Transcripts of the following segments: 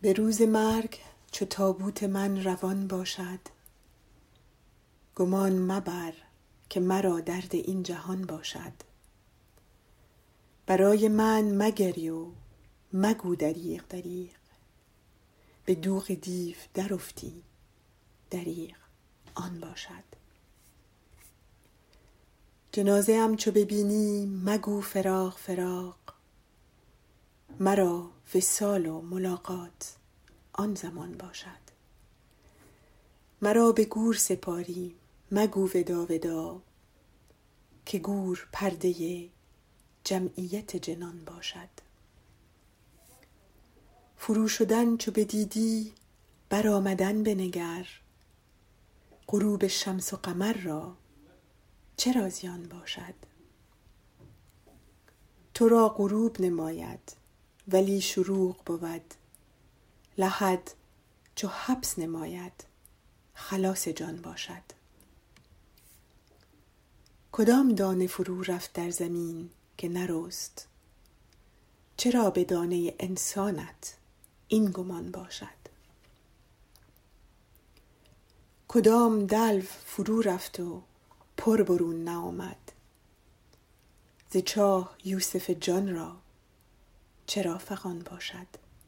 به روز مرگ چو تابوت من روان باشد، گمان مبر که مرا درد این جهان باشد. برای من مگری و مگو دریغ دریغ، به دوغ دیو در افتی دریغ آن باشد. جنازه ام چو ببینی مگو فراق فراق، مرا وصال و ملاقات آن زمان باشد. مرا به گور سپاری مگو ودا ودا، که گور پرده جمعیت جنان باشد. فرو شدن چو بدیدی برآمدن بنگر، غروب شمس و قمر را چرا زیان باشد. تو را غروب نماید ولی شروق بود، لحد چو حبس نماید خلاص جان باشد. کدام دانه فرو رفت در زمین که نرست، چرا به دانه انسانت این گمان باشد. کدام دلو فرو رفت و پر برون نآمد، ز چاه یوسف جان را چرا فغان باشد.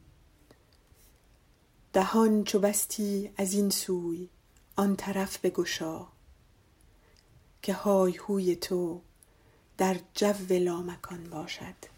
دهان چو بستی از این سوی آن طرف بگشا، که های هوی تو در جو لامکان باشد.